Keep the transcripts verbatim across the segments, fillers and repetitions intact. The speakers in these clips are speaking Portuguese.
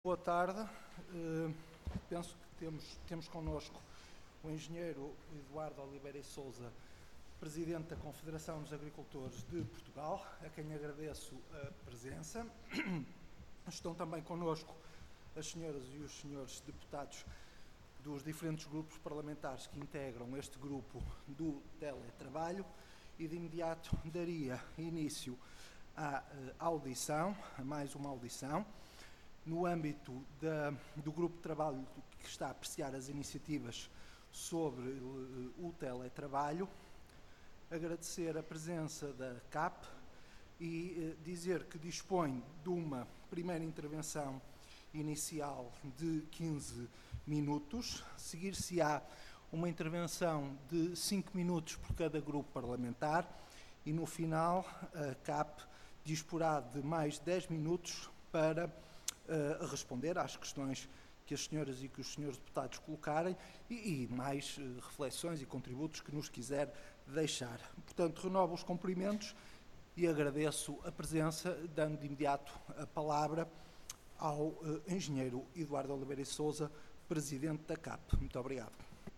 Boa tarde. Uh, penso que temos, temos connosco o engenheiro Eduardo Oliveira e Sousa, presidente da Confederação dos Agricultores de Portugal, a quem agradeço a presença. Estão também connosco as senhoras e os senhores deputados dos diferentes grupos parlamentares que integram este grupo do teletrabalho, e de imediato daria início à uh, audição, a mais uma audição, no âmbito da, do grupo de trabalho que está a apreciar as iniciativas sobre uh, o teletrabalho. Agradecer a presença da C A P e uh, dizer que dispõe de uma primeira intervenção inicial de quinze minutos, seguir-se-á uma intervenção de cinco minutos por cada grupo parlamentar e, no final, a C A P disporá de mais dez minutos para uh, responder às questões que as senhoras e que os senhores deputados colocarem e, e mais uh, reflexões e contributos que nos quiser deixar. Portanto, renovo os cumprimentos e agradeço a presença, dando de imediato a palavra ao uh, engenheiro Eduardo Oliveira e Sousa, presidente da C A P. Muito obrigado.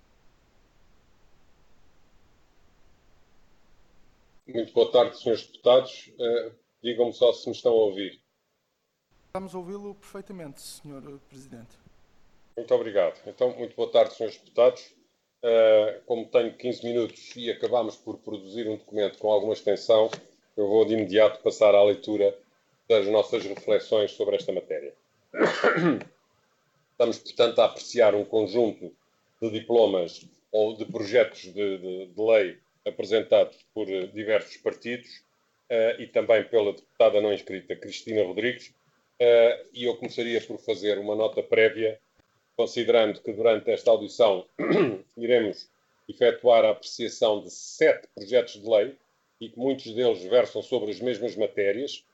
Muito boa tarde, senhores deputados. Uh, Digam-me só se me estão a ouvir. Estamos a ouvi-lo perfeitamente, senhor Presidente. Muito obrigado. Então, muito boa tarde, senhores deputados. Uh, como tenho quinze minutos e acabamos por produzir um documento com alguma extensão, eu vou de imediato passar à leitura das nossas reflexões sobre esta matéria. Estamos, portanto, a apreciar um conjunto de diplomas ou de projetos de, de, de lei apresentados por diversos partidos uh, e também pela deputada não inscrita Cristina Rodrigues, uh, e eu começaria por fazer uma nota prévia, considerando que durante esta audição iremos efetuar a apreciação de sete projetos de lei e que muitos deles versam sobre as mesmas matérias,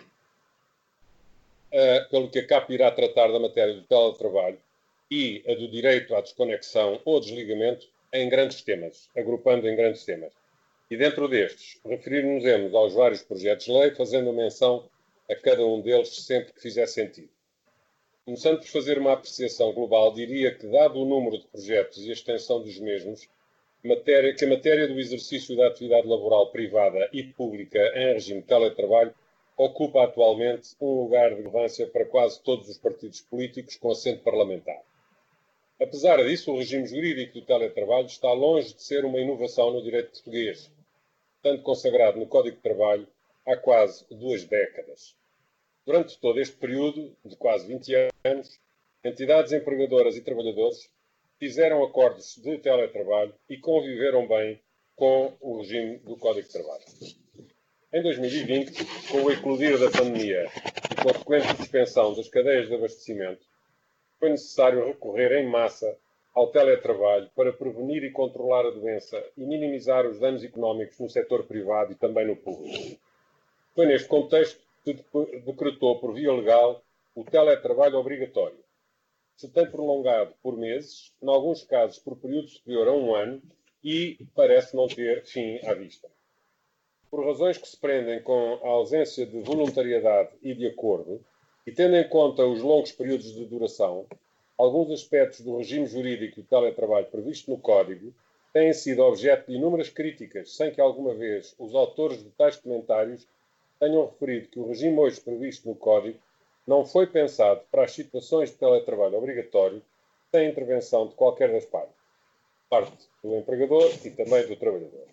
uh, pelo que a C A P irá tratar da matéria do teletrabalho e a do direito à desconexão ou desligamento em grandes temas, agrupando em grandes temas. E dentro destes, referir-nos-emos aos vários projetos de lei, fazendo menção a cada um deles sempre que fizer sentido. Começando por fazer uma apreciação global, diria que, dado o número de projetos e a extensão dos mesmos, matéria, que a matéria do exercício da atividade laboral privada e pública em regime de teletrabalho ocupa atualmente um lugar de relevância para quase todos os partidos políticos com assento parlamentar. Apesar disso, o regime jurídico do teletrabalho está longe de ser uma inovação no direito português, tanto consagrado no Código de Trabalho há quase duas décadas. Durante todo este período, de quase vinte anos, entidades empregadoras e trabalhadores fizeram acordos de teletrabalho e conviveram bem com o regime do Código de Trabalho. Em dois mil e vinte, com o eclodir da pandemia e consequente suspensão das cadeias de abastecimento, foi necessário recorrer em massa ao teletrabalho para prevenir e controlar a doença e minimizar os danos económicos no setor privado e também no público. Foi neste contexto que decretou por via legal o teletrabalho obrigatório. Se tem prolongado por meses, em alguns casos por período superior a um ano, e parece não ter fim à vista. Por razões que se prendem com a ausência de voluntariedade e de acordo, e tendo em conta os longos períodos de duração, alguns aspectos do regime jurídico do teletrabalho previsto no Código têm sido objeto de inúmeras críticas, sem que alguma vez os autores de tais comentários tenham referido que o regime hoje previsto no Código não foi pensado para as situações de teletrabalho obrigatório sem intervenção de qualquer das partes, parte do empregador e também do trabalhador.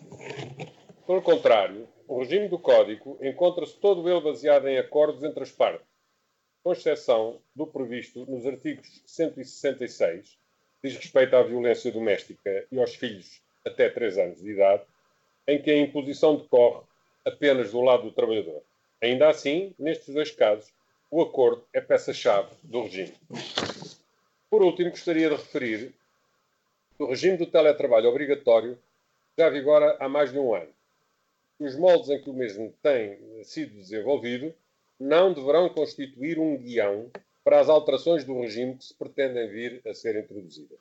Pelo contrário, o regime do Código encontra-se todo ele baseado em acordos entre as partes, com exceção do previsto nos artigos cento e sessenta e seis, que diz respeito à violência doméstica e aos filhos até três anos de idade, em que a imposição decorre apenas do lado do trabalhador. Ainda assim, nestes dois casos, o acordo é peça-chave do regime. Por último, gostaria de referir que o regime do teletrabalho obrigatório já vigora há mais de um ano. Os moldes em que o mesmo tem sido desenvolvido não deverão constituir um guião para as alterações do regime que se pretendem vir a ser introduzidas.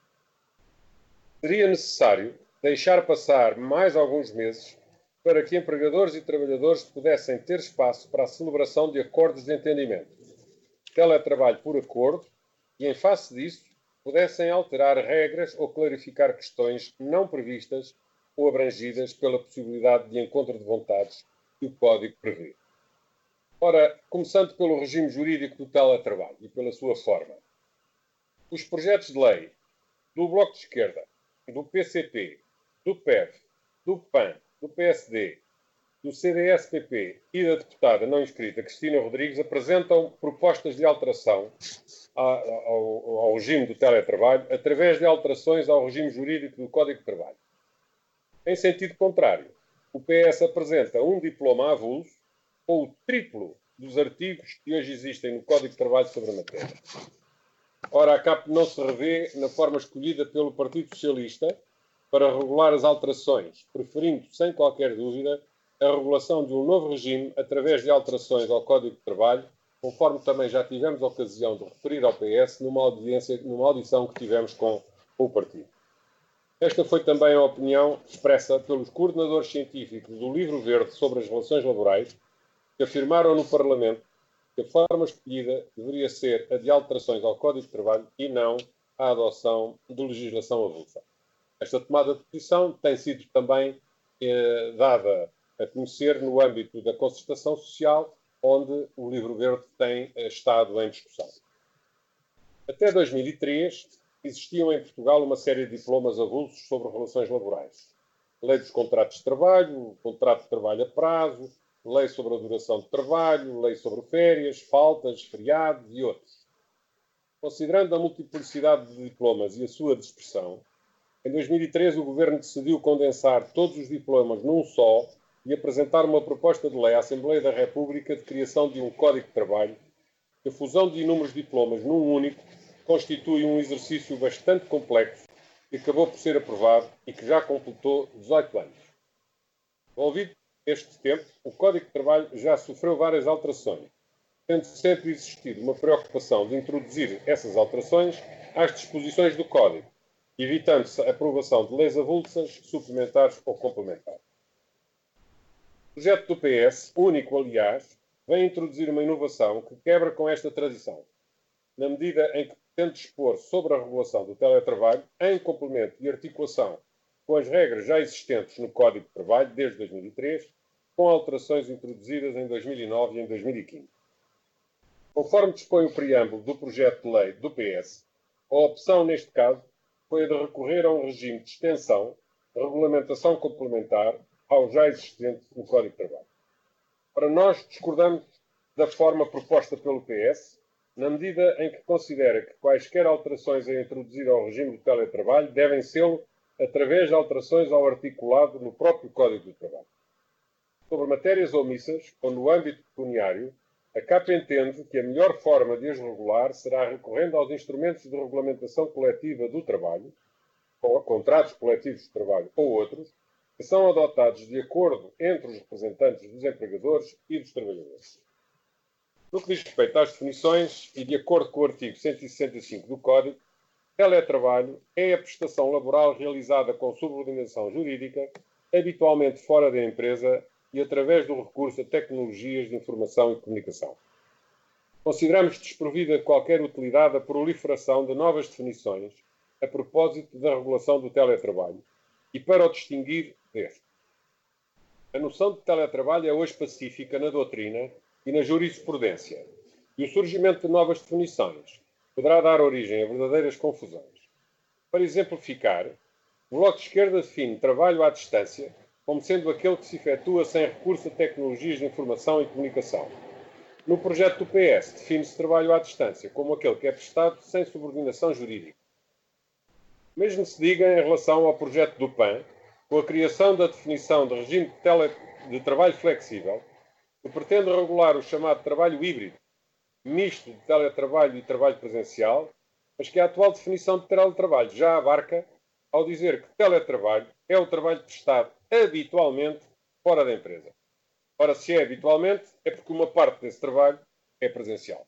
Seria necessário deixar passar mais alguns meses para que empregadores e trabalhadores pudessem ter espaço para a celebração de acordos de entendimento. teletrabalho por acordo e, em face disso, pudessem alterar regras ou clarificar questões não previstas ou abrangidas pela possibilidade de encontro de vontades que o Código prevê. Ora, começando pelo regime jurídico do teletrabalho e pela sua forma. Os projetos de lei do Bloco de Esquerda, do P C P, do P E V, do P A N, do P S D, do C D S P P e da deputada não inscrita Cristina Rodrigues apresentam propostas de alteração ao, ao, ao regime do teletrabalho através de alterações ao regime jurídico do Código de Trabalho. Em sentido contrário, o P S apresenta um diploma avulso ou o triplo dos artigos que hoje existem no Código de Trabalho sobre a matéria. Ora, a C A P não se revê na forma escolhida pelo Partido Socialista para regular as alterações, preferindo, sem qualquer dúvida, a regulação de um novo regime através de alterações ao Código de Trabalho, conforme também já tivemos a ocasião de referir ao P S numa, audiência, numa audição que tivemos com o partido. Esta foi também a opinião expressa pelos coordenadores científicos do Livro Verde sobre as Relações Laborais, que afirmaram no Parlamento que a forma escolhida deveria ser a de alterações ao Código de Trabalho e não a adoção de legislação avulsa. Esta tomada de posição tem sido também eh, dada a conhecer no âmbito da concertação social, onde o Livro Verde tem eh, estado em discussão. Até dois mil e três, existiam em Portugal uma série de diplomas avulsos sobre relações laborais. Lei dos contratos de trabalho, contrato de trabalho a prazo, lei sobre a duração de trabalho, lei sobre férias, faltas, feriados e outros. Considerando a multiplicidade de diplomas e a sua dispersão, em dois mil e três o Governo decidiu condensar todos os diplomas num só e apresentar uma proposta de lei à Assembleia da República de criação de um Código de Trabalho. A fusão de inúmeros diplomas num único constitui um exercício bastante complexo que acabou por ser aprovado e que já completou dezoito anos. Envolvido este tempo, o Código de Trabalho já sofreu várias alterações, tendo sempre existido uma preocupação de introduzir essas alterações às disposições do Código, evitando-se a aprovação de leis avulsas, suplementares ou complementares. O projeto do P S, único aliás, vem introduzir uma inovação que quebra com esta tradição, na medida em que pretende dispor sobre a regulação do teletrabalho em complemento e articulação com as regras já existentes no Código de Trabalho desde dois mil e três, com alterações introduzidas em dois mil e nove e em dois mil e quinze. Conforme dispõe o preâmbulo do projeto de lei do P S, a opção neste caso foi a de recorrer a um regime de extensão, regulamentação complementar ao já existente no Código de Trabalho. Para nós, discordamos da forma proposta pelo P S, na medida em que considera que quaisquer alterações a introduzir ao regime do teletrabalho devem ser através de alterações ao articulado no próprio Código do Trabalho. Sobre matérias omissas, ou no âmbito pecuniário, a C A P entende que a melhor forma de as regular será recorrendo aos instrumentos de regulamentação coletiva do trabalho, ou a contratos coletivos de trabalho ou outros, que são adotados de acordo entre os representantes dos empregadores e dos trabalhadores. No que diz respeito às definições, e de acordo com o artigo cento e sessenta e cinco do Código, teletrabalho é a prestação laboral realizada com subordinação jurídica, habitualmente fora da empresa e através do recurso a tecnologias de informação e comunicação. Consideramos desprovida de qualquer utilidade a proliferação de novas definições a propósito da regulação do teletrabalho e para o distinguir deste. A noção de teletrabalho é hoje pacífica na doutrina e na jurisprudência, e o surgimento de novas definições poderá dar origem a verdadeiras confusões. Para exemplificar, o Bloco de Esquerda define trabalho à distância como sendo aquele que se efetua sem recurso a tecnologias de informação e comunicação. No projeto do P S, define-se trabalho à distância como aquele que é prestado sem subordinação jurídica. Mesmo se diga em relação ao projeto do P A N, com a criação da definição de regime de, tele... de trabalho flexível, que pretende regular o chamado trabalho híbrido, misto de teletrabalho e trabalho presencial, mas que a atual definição de teletrabalho já abarca ao dizer que teletrabalho é o trabalho prestado habitualmente fora da empresa. Ora, se é habitualmente, é porque uma parte desse trabalho é presencial.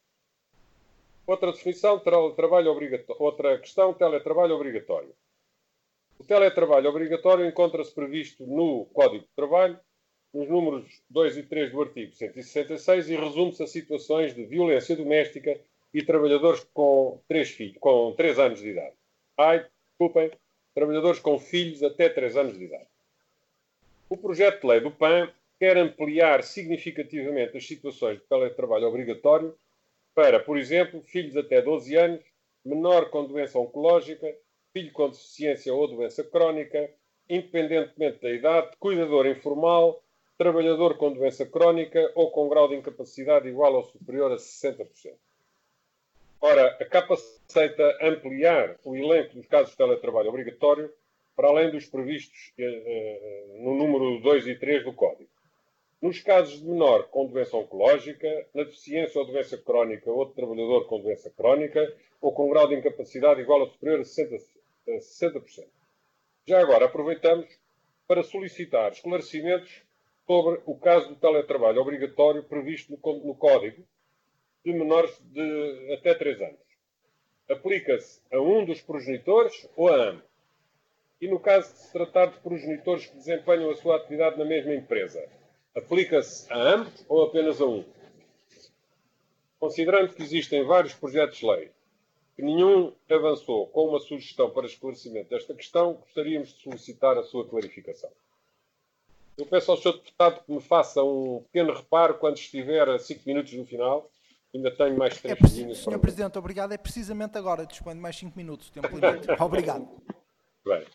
Outra definição, trabalho obrigatório. Outra questão, teletrabalho obrigatório. O teletrabalho obrigatório encontra-se previsto no Código de Trabalho, nos números dois e três do artigo cento e sessenta e seis e resume-se a situações de violência doméstica e trabalhadores com três filhos, com três anos de idade. Ai, desculpem, trabalhadores com filhos até três anos de idade. O projeto de lei do P A N quer ampliar significativamente as situações de teletrabalho obrigatório para, por exemplo, filhos até doze anos, menor com doença oncológica, filho com deficiência ou doença crónica, independentemente da idade, cuidador informal, trabalhador com doença crónica ou com grau de incapacidade igual ou superior a sessenta por cento. Ora, a C A P aceita ampliar o elenco dos casos de teletrabalho obrigatório para além dos previstos eh, no número dois e três do Código. Nos casos de menor com doença oncológica, na deficiência ou doença crónica ou de trabalhador com doença crónica ou com grau de incapacidade igual ou superior a sessenta por cento. Já agora aproveitamos para solicitar esclarecimentos sobre o caso do teletrabalho obrigatório previsto no, no Código de menores de até três anos. Aplica-se a um dos progenitores ou a ambos? E no caso de se tratar de progenitores que desempenham a sua atividade na mesma empresa, aplica-se a ambos ou apenas a um? Considerando que existem vários projetos de lei, que nenhum avançou com uma sugestão para esclarecimento desta questão, gostaríamos de solicitar a sua clarificação. Eu peço ao senhor Deputado que me faça um pequeno reparo quando estiver a cinco minutos do final. Ainda tenho mais três é minutos. senhor Presidente, obrigado. É precisamente agora. Dispõe de mais cinco minutos. Tempo limite. Obrigado. Bem.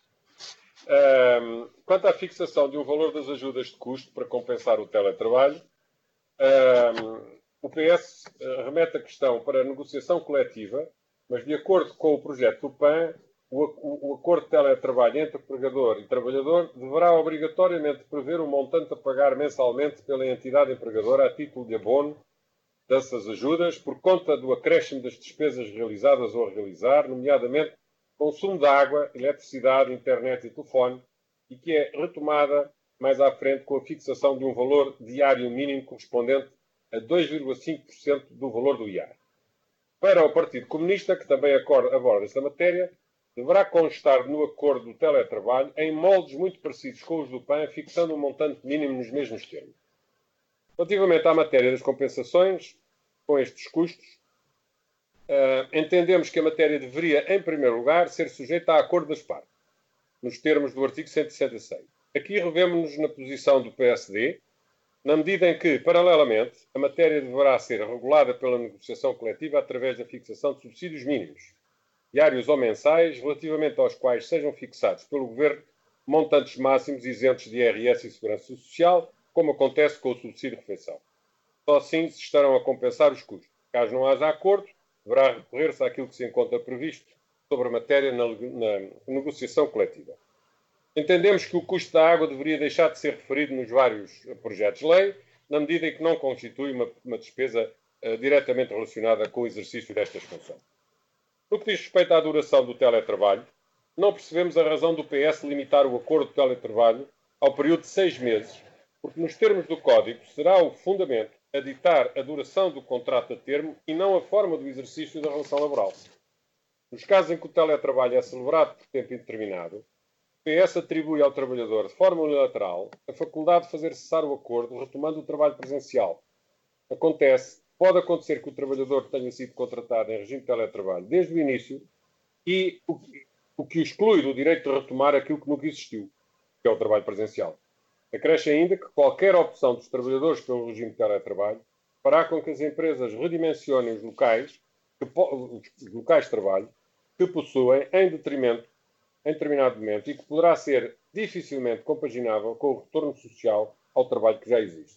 Um, quanto à fixação de um valor das ajudas de custo para compensar o teletrabalho, um, o P S remete a questão para a negociação coletiva, mas de acordo com o projeto do P A N, o, o, o acordo de teletrabalho entre empregador e trabalhador deverá obrigatoriamente prever um montante a pagar mensalmente pela entidade empregadora a título de abono dessas ajudas por conta do acréscimo das despesas realizadas ou a realizar, nomeadamente consumo de água, eletricidade, internet e telefone, e que é retomada mais à frente com a fixação de um valor diário mínimo correspondente a dois vírgula cinco por cento do valor do I A R. Para o Partido Comunista, que também aborda esta matéria, deverá constar no acordo do teletrabalho em moldes muito parecidos com os do P A N, fixando um montante mínimo nos mesmos termos. Relativamente à matéria das compensações com estes custos, Uh, entendemos que a matéria deveria, em primeiro lugar, ser sujeita a acordo das partes, nos termos do artigo cento e sessenta e seis. Aqui revemos-nos na posição do P S D, na medida em que, paralelamente, a matéria deverá ser regulada pela negociação coletiva através da fixação de subsídios mínimos, diários ou mensais, relativamente aos quais sejam fixados pelo Governo montantes máximos isentos de I R S e Segurança Social, como acontece com o subsídio de refeição. Só assim se estarão a compensar os custos. Caso não haja acordo, deverá recorrer-se àquilo que se encontra previsto sobre a matéria na, na negociação coletiva. Entendemos que o custo da água deveria deixar de ser referido nos vários projetos de lei, na medida em que não constitui uma, uma despesa uh, diretamente relacionada com o exercício destas funções. No que diz respeito à duração do teletrabalho, não percebemos a razão do P S limitar o acordo de teletrabalho ao período de seis meses, porque nos termos do Código será o fundamento a ditar a duração do contrato a termo e não a forma do exercício da relação laboral. Nos casos em que o teletrabalho é celebrado por tempo indeterminado, o P S atribui ao trabalhador, de forma unilateral, a faculdade de fazer cessar o acordo, retomando o trabalho presencial. Acontece, pode acontecer que o trabalhador tenha sido contratado em regime de teletrabalho desde o início e o, o que o exclui do direito de retomar aquilo que nunca existiu, que é o trabalho presencial. Acresce ainda que qualquer opção dos trabalhadores pelo regime de teletrabalho fará com que as empresas redimensionem os locais, que, os locais de trabalho que possuem em detrimento, em determinado momento, e que poderá ser dificilmente compaginável com o retorno social ao trabalho que já existe.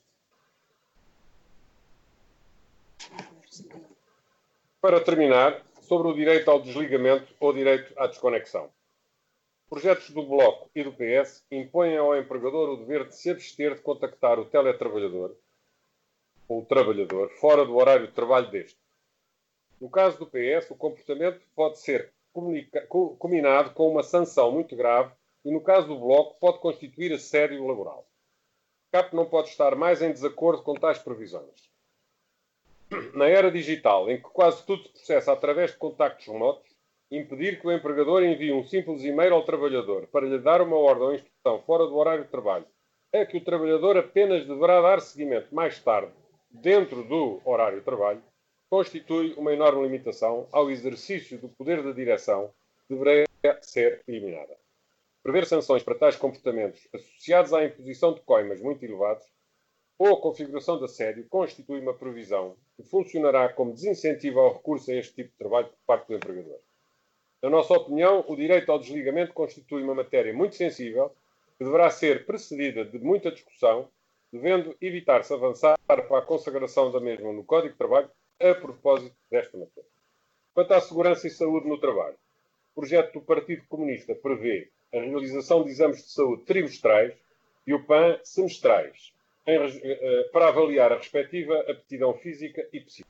Para terminar, sobre o direito ao desligamento ou direito à desconexão. Projetos do Bloco e do P S impõem ao empregador o dever de se abster de contactar o teletrabalhador ou o trabalhador fora do horário de trabalho deste. No caso do P S, o comportamento pode ser combinado com uma sanção muito grave e, no caso do Bloco, pode constituir assédio laboral. A C A P não pode estar mais em desacordo com tais previsões. Na era digital, em que quase tudo se processa através de contactos remotos, impedir que o empregador envie um simples e-mail ao trabalhador para lhe dar uma ordem ou instrução fora do horário de trabalho a que o trabalhador apenas deverá dar seguimento mais tarde, dentro do horário de trabalho, constitui uma enorme limitação ao exercício do poder de direção que deveria ser eliminada. Prever sanções para tais comportamentos associados à imposição de coimas muito elevados ou a configuração de assédio constitui uma previsão que funcionará como desincentivo ao recurso a este tipo de trabalho por parte do empregador. Na nossa opinião, o direito ao desligamento constitui uma matéria muito sensível que deverá ser precedida de muita discussão, devendo evitar-se avançar para a consagração da mesma no Código de Trabalho a propósito desta matéria. Quanto à segurança e saúde no trabalho, o projeto do Partido Comunista prevê a realização de exames de saúde trimestrais e o P A N semestrais, em, para avaliar a respectiva aptidão física e psíquica.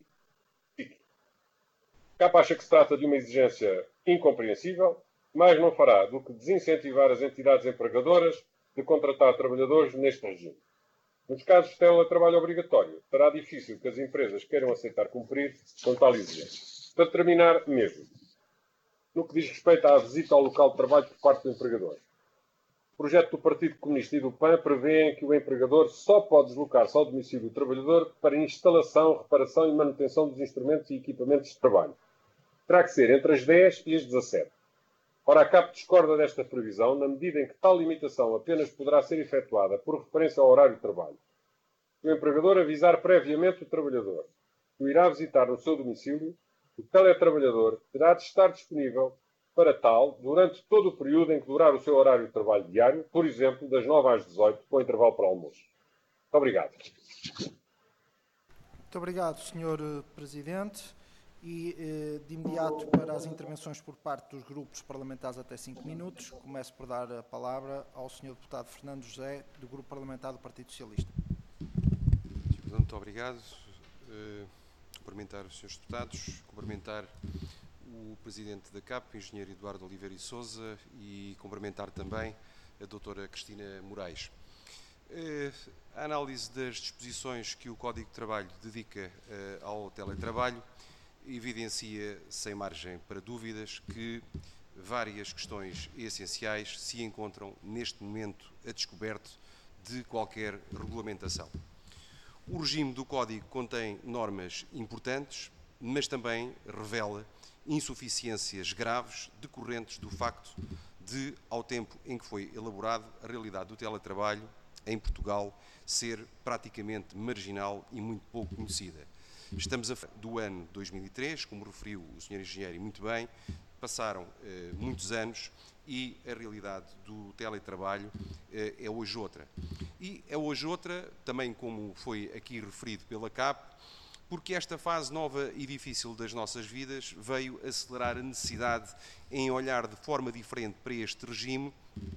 A C A P acha que se trata de uma exigência incompreensível, mas não fará do que desincentivar as entidades empregadoras de contratar trabalhadores neste regime. Nos casos de teletrabalho obrigatório, será difícil que as empresas queiram aceitar cumprir com tal exigência. Para terminar mesmo, no que diz respeito à visita ao local de trabalho por parte do empregador, o projeto do Partido Comunista e do P A N prevêem que o empregador só pode deslocar-se ao domicílio do trabalhador para instalação, reparação e manutenção dos instrumentos e equipamentos de trabalho. Terá que ser entre as dez e as dezassete. Ora, a C A P discorda desta previsão na medida em que tal limitação apenas poderá ser efetuada por referência ao horário de trabalho. Se o empregador avisar previamente o trabalhador que o irá visitar no seu domicílio, o teletrabalhador terá de estar disponível para tal durante todo o período em que durar o seu horário de trabalho diário, por exemplo, das nove às dezoito, com intervalo para almoço. Muito obrigado. Muito obrigado, senhor Presidente. E, de imediato, para as intervenções por parte dos grupos parlamentares até cinco minutos, começo por dar a palavra ao senhor deputado Fernando José, do Grupo Parlamentar do Partido Socialista. Muito obrigado. Uh, cumprimentar os senhores deputados, cumprimentar o Presidente da C A P, o engenheiro Eduardo Oliveira e Sousa, e cumprimentar também a doutora Cristina Moraes. Uh, a análise das disposições que o Código de Trabalho dedica uh, ao teletrabalho evidencia, sem margem para dúvidas, que várias questões essenciais se encontram neste momento a descoberto de qualquer regulamentação. O regime do Código contém normas importantes, mas também revela insuficiências graves decorrentes do facto de, ao tempo em que foi elaborado, a realidade do teletrabalho em Portugal ser praticamente marginal e muito pouco conhecida. Estamos a do ano dois mil e três, como referiu o senhor Engenheiro e muito bem, passaram eh, muitos anos e a realidade do teletrabalho eh, é hoje outra. E é hoje outra, também como foi aqui referido pela C A P, porque esta fase nova e difícil das nossas vidas veio acelerar a necessidade em olhar de forma diferente para este regime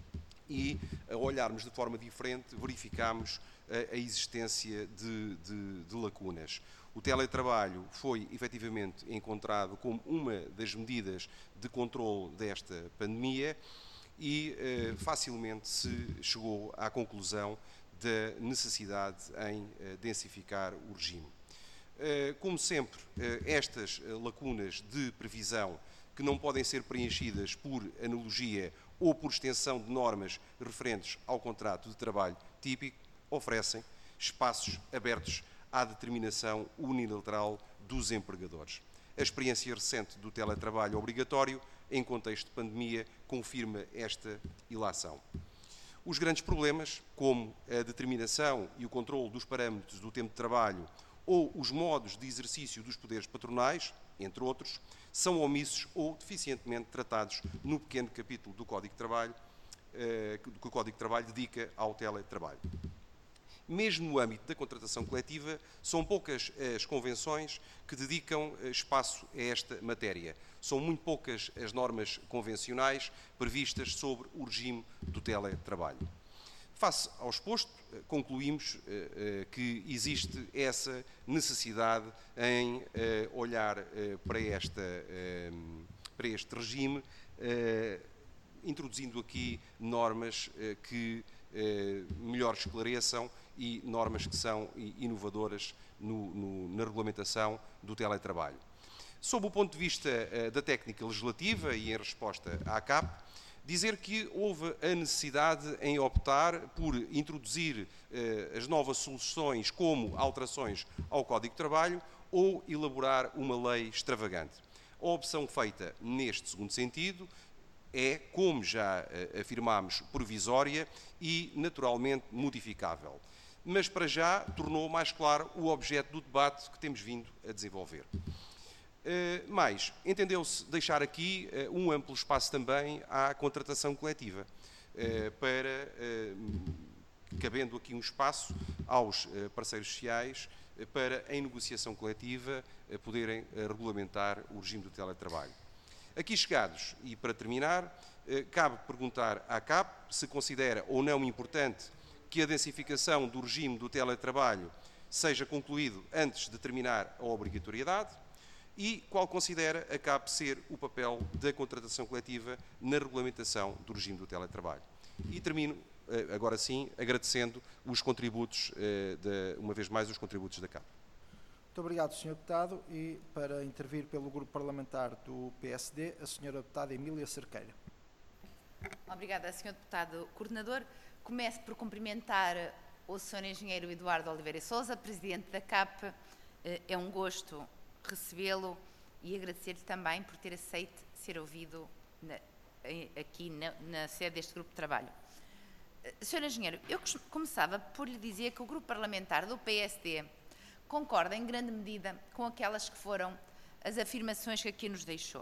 e, a olharmos de forma diferente, verificamos a, a existência de, de, de lacunas. O teletrabalho foi efetivamente encontrado como uma das medidas de controle desta pandemia e eh, facilmente se chegou à conclusão da necessidade em eh, densificar o regime. Eh, como sempre, eh, estas lacunas de previsão que não podem ser preenchidas por analogia ou por extensão de normas referentes ao contrato de trabalho típico oferecem espaços abertos à determinação unilateral dos empregadores. A experiência recente do teletrabalho obrigatório, em contexto de pandemia, confirma esta ilação. Os grandes problemas, como a determinação e o controle dos parâmetros do tempo de trabalho ou os modos de exercício dos poderes patronais, entre outros, são omissos ou deficientemente tratados no pequeno capítulo do Código de Trabalho, eh, que o Código de Trabalho dedica ao teletrabalho. Mesmo no âmbito da contratação coletiva, são poucas as convenções que dedicam espaço a esta matéria. São muito poucas as normas convencionais previstas sobre o regime do teletrabalho. Face ao exposto, concluímos uh, uh, que existe essa necessidade em uh, olhar uh, para, esta, uh, para este regime, uh, introduzindo aqui normas uh, que uh, melhor esclareçam e normas que são inovadoras no, no, na regulamentação do teletrabalho. Sob o ponto de vista uh, da técnica legislativa e em resposta à C A P, Dizer que houve a necessidade em optar por introduzir eh, as novas soluções como alterações ao Código de Trabalho ou elaborar uma lei extravagante. A opção feita neste segundo sentido é, como já eh, afirmámos, provisória e naturalmente modificável. Mas para já tornou mais claro o objeto do debate que temos vindo a desenvolver. Uh, mais, entendeu-se deixar aqui uh, um amplo espaço também à contratação coletiva, uh, para, uh, cabendo aqui um espaço aos uh, parceiros sociais uh, para, em negociação coletiva, uh, poderem uh, regulamentar o regime do teletrabalho. Aqui chegados, e para terminar, uh, cabe perguntar à C A P se considera ou não importante que a densificação do regime do teletrabalho seja concluído antes de terminar a obrigatoriedade, e qual considera a C A P ser o papel da contratação coletiva na regulamentação do regime do teletrabalho. E termino, agora sim, agradecendo os contributos, de, uma vez mais, os contributos da C A P. Muito obrigado, senhor Deputado. E para intervir pelo Grupo Parlamentar do P S D, a senhora Deputada Emília Cerqueira. Obrigada, senhor Deputado Coordenador. Começo por cumprimentar o senhor Engenheiro Eduardo Oliveira Sousa, Presidente da C A P. É um gosto recebê-lo e agradecer-lhe também por ter aceito ser ouvido na, aqui na, na sede deste grupo de trabalho. senhor Engenheiro, eu começava por lhe dizer que o grupo parlamentar do P S D concorda em grande medida com aquelas que foram as afirmações que aqui nos deixou,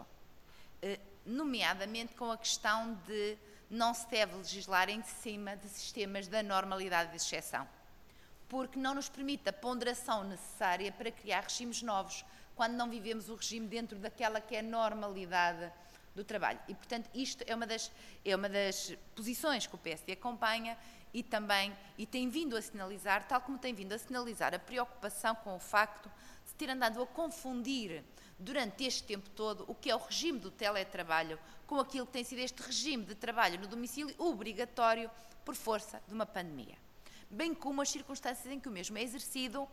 nomeadamente com a questão de não se deve legislar em cima de sistemas da normalidade de exceção, porque não nos permite a ponderação necessária para criar regimes novos, quando não vivemos o regime dentro daquela que é a normalidade do trabalho. E, portanto, isto é uma das, é uma das posições que o P S D acompanha e também e tem vindo a sinalizar, tal como tem vindo a sinalizar a preocupação com o facto de ter andado a confundir durante este tempo todo o que é o regime do teletrabalho com aquilo que tem sido este regime de trabalho no domicílio obrigatório por força de uma pandemia, bem como as circunstâncias em que o mesmo é exercido,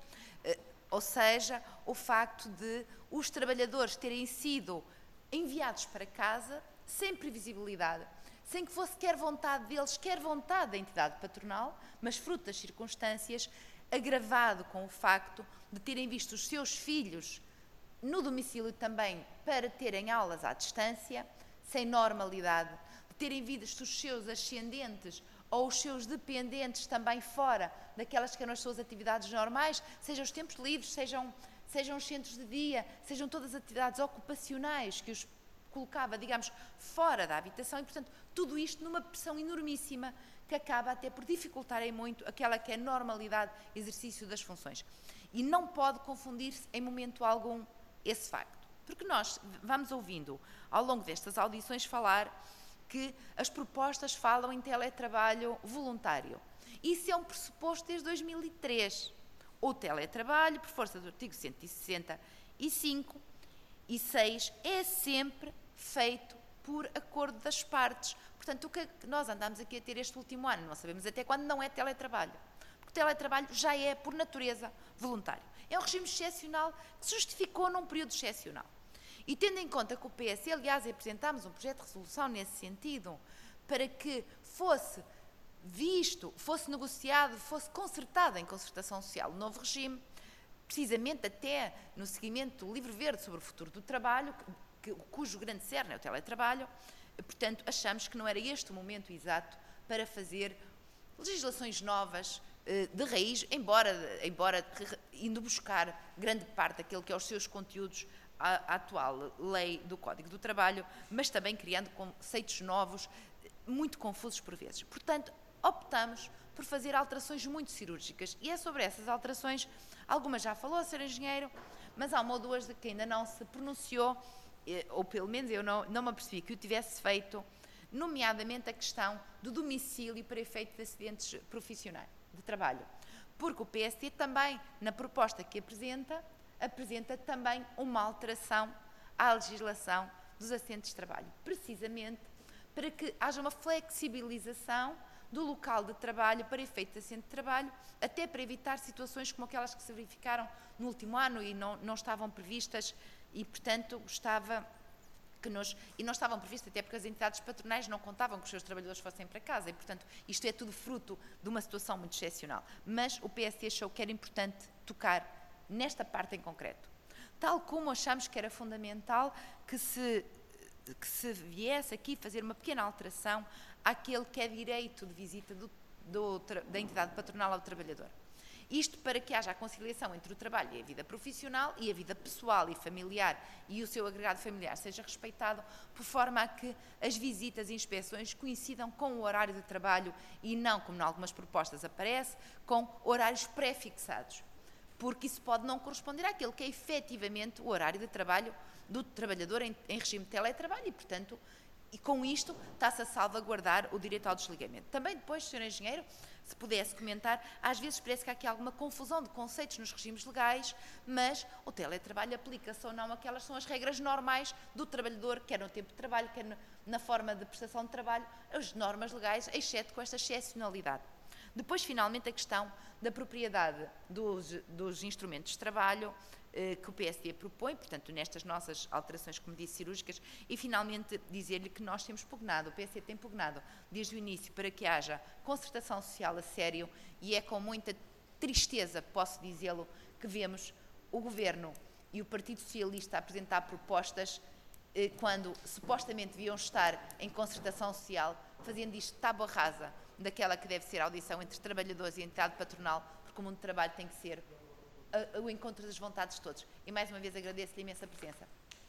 ou seja, o facto de os trabalhadores terem sido enviados para casa sem previsibilidade, sem que fosse quer vontade deles, quer vontade da entidade patronal, mas fruto das circunstâncias, agravado com o facto de terem visto os seus filhos no domicílio também para terem aulas à distância, sem normalidade, de terem visto os seus ascendentes ou os seus dependentes também fora daquelas que eram as suas atividades normais, sejam os tempos livres, sejam, sejam os centros de dia, sejam todas as atividades ocupacionais que os colocava, digamos, fora da habitação e, portanto, tudo isto numa pressão enormíssima que acaba até por dificultar em muito aquela que é a normalidade de exercício das funções. E não pode confundir-se em momento algum esse facto, porque nós vamos ouvindo ao longo destas audições falar que as propostas falam em teletrabalho voluntário. Isso é um pressuposto desde dois mil e três. O teletrabalho, por força do artigo cento e sessenta e cinco e seis, é sempre feito por acordo das partes. Portanto, o que nós andamos aqui a ter este último ano, não sabemos até quando, não é teletrabalho. Porque o teletrabalho já é, por natureza, voluntário. É um regime excepcional que se justificou num período excepcional. E tendo em conta que o P S, aliás, apresentámos um projeto de resolução nesse sentido, para que fosse visto, fosse negociado, fosse concertado em concertação social o novo regime, precisamente até no seguimento do livro verde sobre o futuro do trabalho, que, cujo grande cerne é o teletrabalho, portanto, achamos que não era este o momento exato para fazer legislações novas de raiz, embora, embora indo buscar grande parte daquilo que é os seus conteúdos à atual lei do Código do Trabalho, mas também criando conceitos novos, muito confusos por vezes. Portanto, optamos por fazer alterações muito cirúrgicas. E é sobre essas alterações, algumas já falou a senhor Engenheiro, mas há uma ou duas de que ainda não se pronunciou, ou pelo menos eu não, não me apercebi que o tivesse feito, nomeadamente a questão do domicílio para efeito de acidentes profissionais de trabalho. Porque o P S D também, na proposta que apresenta, apresenta também uma alteração à legislação dos acidentes de trabalho, precisamente para que haja uma flexibilização do local de trabalho para efeito de acidente de trabalho, até para evitar situações como aquelas que se verificaram no último ano e não, não estavam previstas e, portanto, gostava que nos, e não estavam previstos, até porque as entidades patronais não contavam que os seus trabalhadores fossem para casa, e, portanto, isto é tudo fruto de uma situação muito excepcional. Mas o P S D achou que era importante tocar nesta parte em concreto. Tal como achamos que era fundamental que se, que se viesse aqui fazer uma pequena alteração àquele que é direito de visita do, do, da entidade patronal ao trabalhador. Isto para que haja a conciliação entre o trabalho e a vida profissional e a vida pessoal e familiar e o seu agregado familiar seja respeitado, por forma a que as visitas e inspeções coincidam com o horário de trabalho e não, como em algumas propostas aparece, com horários pré-fixados. Porque isso pode não corresponder àquele que é efetivamente o horário de trabalho do trabalhador em, em regime de teletrabalho e, portanto, e com isto está-se a salvaguardar o direito ao desligamento. Também depois, senhor Engenheiro, se pudesse comentar, às vezes parece que há aqui alguma confusão de conceitos nos regimes legais, mas o teletrabalho aplica-se ou não aquelas são as regras normais do trabalhador, quer no tempo de trabalho, quer na forma de prestação de trabalho, as normas legais, exceto com esta excepcionalidade. Depois, finalmente, a questão da propriedade dos, dos instrumentos de trabalho eh, que o P S D propõe, portanto, nestas nossas alterações, como disse, cirúrgicas, e, finalmente, dizer-lhe que nós temos pugnado, o P S D tem pugnado desde o início para que haja concertação social a sério e é com muita tristeza, posso dizê-lo, que vemos o Governo e o Partido Socialista a apresentar propostas eh, quando supostamente deviam estar em concertação social, fazendo isto tábua rasa daquela que deve ser a audição entre trabalhadores e entidade patronal, porque o mundo do trabalho tem que ser a, a, o encontro das vontades de todos. E mais uma vez agradeço-lhe a imensa presença.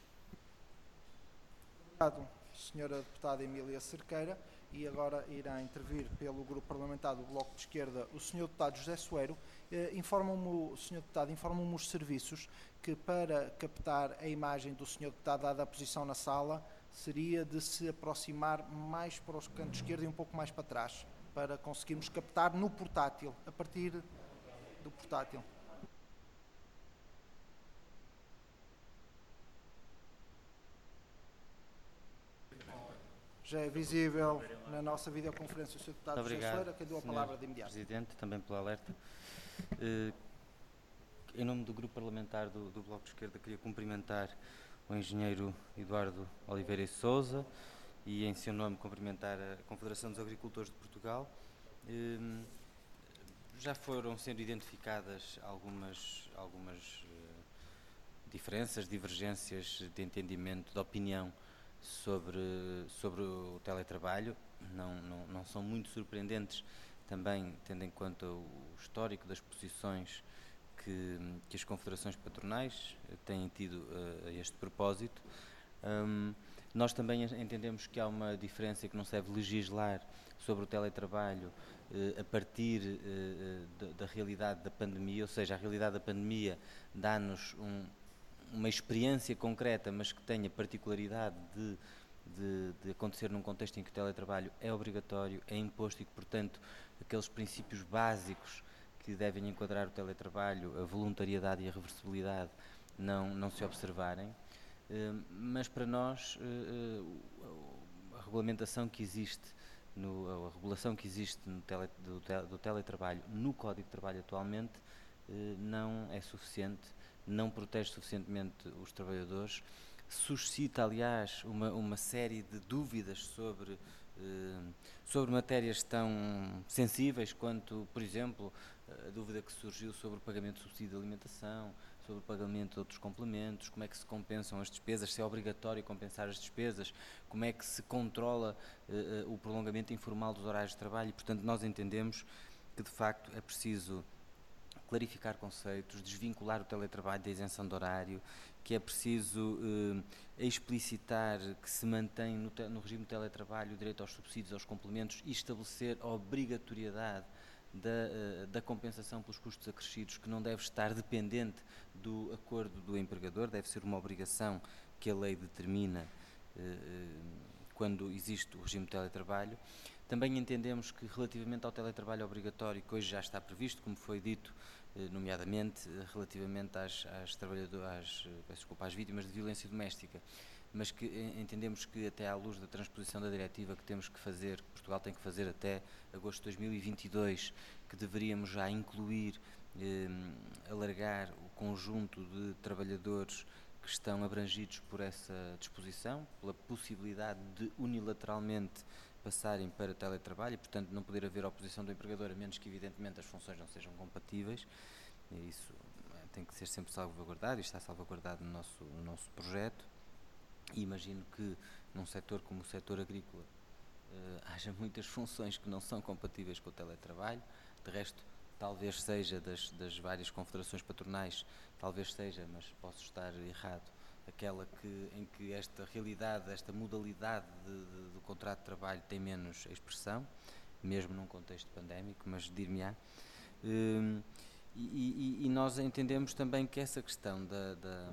Obrigado, senhora deputada Emília Cerqueira. E agora irá intervir pelo Grupo Parlamentar do Bloco de Esquerda o senhor deputado José Soeiro. Eh, informa-me, o senhor deputado, informa-me os serviços que, para captar a imagem do senhor deputado dada a posição na sala, seria de se aproximar mais para o canto esquerdo e um pouco mais para trás, para conseguirmos captar no portátil, a partir do portátil. Já é visível na nossa videoconferência o senhor deputado José Soeiro, que deu a palavra de imediato. Presidente, também pelo alerta. Uh, em nome do Grupo Parlamentar do, do Bloco de Esquerda, queria cumprimentar o engenheiro Eduardo Oliveira e Sousa e, em seu nome, cumprimentar a Confederação dos Agricultores de Portugal. Uh, já foram sendo identificadas algumas, algumas uh, diferenças, divergências de entendimento, de opinião sobre, sobre o teletrabalho. Não, não, não são muito surpreendentes também, tendo em conta o histórico das posições que, que as confederações patronais têm tido uh, a este propósito. Um, nós também entendemos que há uma diferença e que não se deve legislar sobre o teletrabalho uh, a partir uh, da, da realidade da pandemia, ou seja, a realidade da pandemia dá-nos um, uma experiência concreta, mas que tenha particularidade de, de, de acontecer num contexto em que o teletrabalho é obrigatório, é imposto e que, portanto, aqueles princípios básicos que devem enquadrar o teletrabalho, a voluntariedade e a reversibilidade, não, não se observarem. Uh, mas para nós, uh, uh, a regulamentação que existe, no, a regulação que existe no tele, do, do teletrabalho no Código de Trabalho atualmente uh, não é suficiente, não protege suficientemente os trabalhadores, suscita, aliás, uma, uma série de dúvidas sobre, uh, sobre matérias tão sensíveis quanto, por exemplo, a dúvida que surgiu sobre o pagamento de subsídio de alimentação, sobre o pagamento de outros complementos, como é que se compensam as despesas, se é obrigatório compensar as despesas, como é que se controla uh, o prolongamento informal dos horários de trabalho. E, portanto, nós entendemos que, de facto, é preciso clarificar conceitos, desvincular o teletrabalho da isenção de horário, que é preciso uh, explicitar que se mantém no, te, no regime de teletrabalho o direito aos subsídios, aos complementos e estabelecer a obrigatoriedade Da, da compensação pelos custos acrescidos, que não deve estar dependente do acordo do empregador, deve ser uma obrigação que a lei determina eh, quando existe o regime de teletrabalho. Também entendemos que, relativamente ao teletrabalho obrigatório, que hoje já está previsto, como foi dito, eh, nomeadamente relativamente às, às, às, desculpa, às vítimas de violência doméstica, mas que entendemos que até à luz da transposição da diretiva que temos que fazer, que Portugal tem que fazer até agosto de dois mil e vinte e dois, que deveríamos já incluir, eh, alargar o conjunto de trabalhadores que que estão abrangidos por essa disposição, pela possibilidade de unilateralmente passarem para teletrabalho e, portanto, não poder haver oposição do empregador, a menos que, evidentemente, as funções não sejam compatíveis. E isso tem que ser sempre salvaguardado e está salvaguardado no nosso, no nosso projeto. E imagino que, num setor como o setor agrícola, eh, haja muitas funções que não são compatíveis com o teletrabalho. De resto, talvez seja das, das várias confederações patronais, talvez seja, mas posso estar errado, aquela que, em que esta realidade, esta modalidade de, de, do contrato de trabalho tem menos expressão, mesmo num contexto pandémico, mas dir-me-á. Um, e, e, e nós entendemos também que essa questão da, da,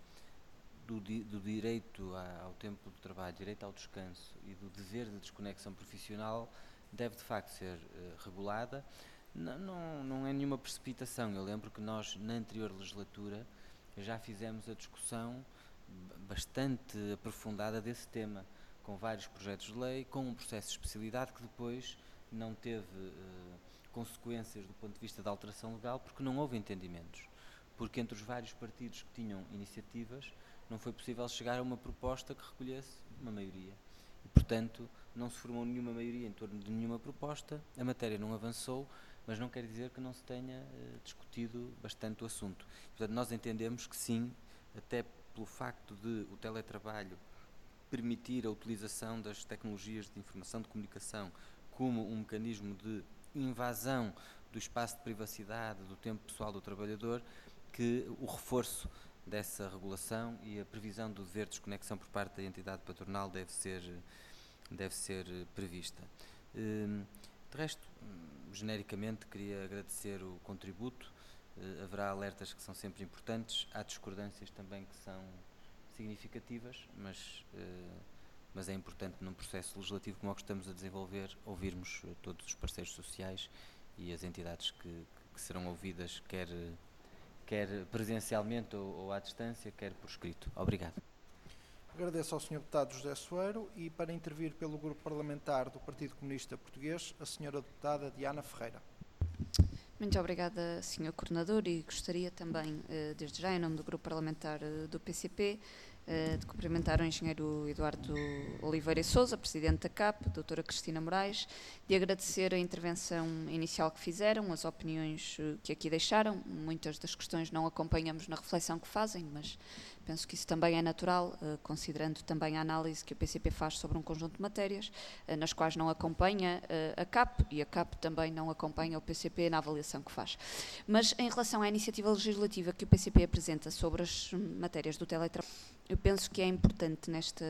do, do direito ao tempo do trabalho, direito ao descanso e do dever de desconexão profissional deve de facto ser uh, regulada. Não, não, não é nenhuma precipitação. Eu lembro que nós, na anterior legislatura, já fizemos a discussão bastante aprofundada desse tema, com vários projetos de lei, com um processo de especialidade que depois não teve uh, consequências do ponto de vista da alteração legal, porque não houve entendimentos. Porque entre os vários partidos que tinham iniciativas, não foi possível chegar a uma proposta que recolhesse uma maioria. E, portanto, não se formou nenhuma maioria em torno de nenhuma proposta, a matéria não avançou, mas não quer dizer que não se tenha uh, discutido bastante o assunto. Portanto, nós entendemos que sim, até pelo facto de o teletrabalho permitir a utilização das tecnologias de informação de comunicação como um mecanismo de invasão do espaço de privacidade, do tempo pessoal do trabalhador, que o reforço dessa regulação e a previsão do dever de desconexão por parte da entidade patronal deve ser, deve ser prevista. Uh, de resto, genericamente, queria agradecer o contributo. Uh, haverá alertas que são sempre importantes, há discordâncias também que são significativas, mas, uh, mas é importante num processo legislativo como o que estamos a desenvolver, ouvirmos uh, todos os parceiros sociais e as entidades que, que serão ouvidas, quer, quer presencialmente ou, ou à distância, quer por escrito. Obrigado. Agradeço ao senhor Deputado José Soeiro e, para intervir pelo Grupo Parlamentar do Partido Comunista Português, a senhora Deputada Diana Ferreira. Muito obrigada, senhor Coordenador, e gostaria também, desde já, em nome do Grupo Parlamentar do P C P, de cumprimentar o engenheiro Eduardo Oliveira e Sousa, Presidente da C A P, a doutora Cristina Moraes, de agradecer a intervenção inicial que fizeram, as opiniões que aqui deixaram. Muitas das questões não acompanhamos na reflexão que fazem, mas penso que isso também é natural, considerando também a análise que o P C P faz sobre um conjunto de matérias, nas quais não acompanha a C A P, e a C A P também não acompanha o P C P na avaliação que faz. Mas, em relação à iniciativa legislativa que o P C P apresenta sobre as matérias do teletrabalho, eu penso que é importante nesta,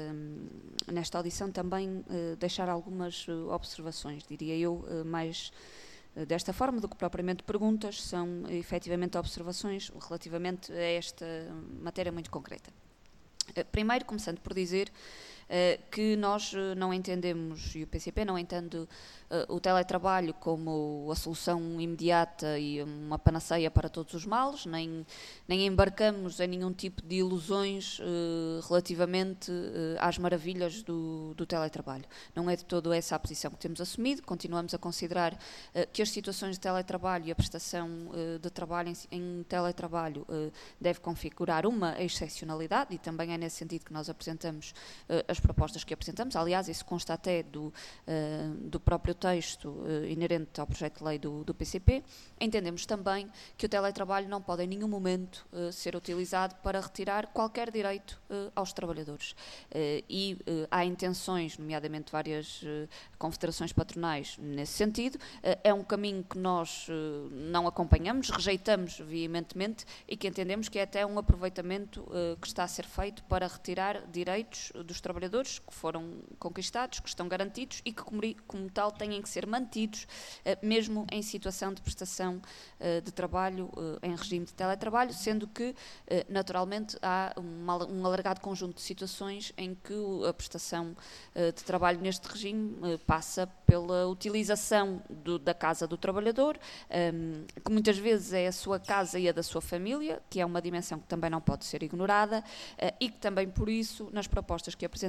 nesta audição também uh, deixar algumas uh, observações, diria eu, uh, mais uh, desta forma do que propriamente perguntas, são uh, efetivamente observações relativamente a esta matéria muito concreta. Uh, primeiro, começando por dizer uh, que nós uh, não entendemos, e o P C P não entende uh, o teletrabalho como a solução imediata e uma panaceia para todos os males, nem, nem embarcamos em nenhum tipo de ilusões uh, relativamente uh, às maravilhas do, do teletrabalho. Não é de todo essa a posição que temos assumido, continuamos a considerar uh, que as situações de teletrabalho e a prestação uh, de trabalho em, em teletrabalho uh, deve configurar uma excepcionalidade, e também é nesse sentido que nós apresentamos uh, as propostas que apresentamos. Aliás, isso consta até do, uh, do próprio texto uh, inerente ao projeto de lei do, do P C P. Entendemos também que o teletrabalho não pode em nenhum momento uh, ser utilizado para retirar qualquer direito uh, aos trabalhadores. Uh, e uh, há intenções, nomeadamente várias uh, confederações patronais nesse sentido. Uh, é um caminho que nós uh, não acompanhamos, rejeitamos veementemente, e que entendemos que é até um aproveitamento uh, que está a ser feito para retirar direitos dos trabalhadores que foram conquistados, que estão garantidos e que, como, como tal, têm que ser mantidos, uh, mesmo em situação de prestação uh, de trabalho uh, em regime de teletrabalho, sendo que, uh, naturalmente, há uma, um alargado conjunto de situações em que a prestação uh, de trabalho neste regime uh, passa pela utilização do, da casa do trabalhador, um, que muitas vezes é a sua casa e a da sua família, que é uma dimensão que também não pode ser ignorada, uh, e que também, por isso, nas propostas que apresentamos,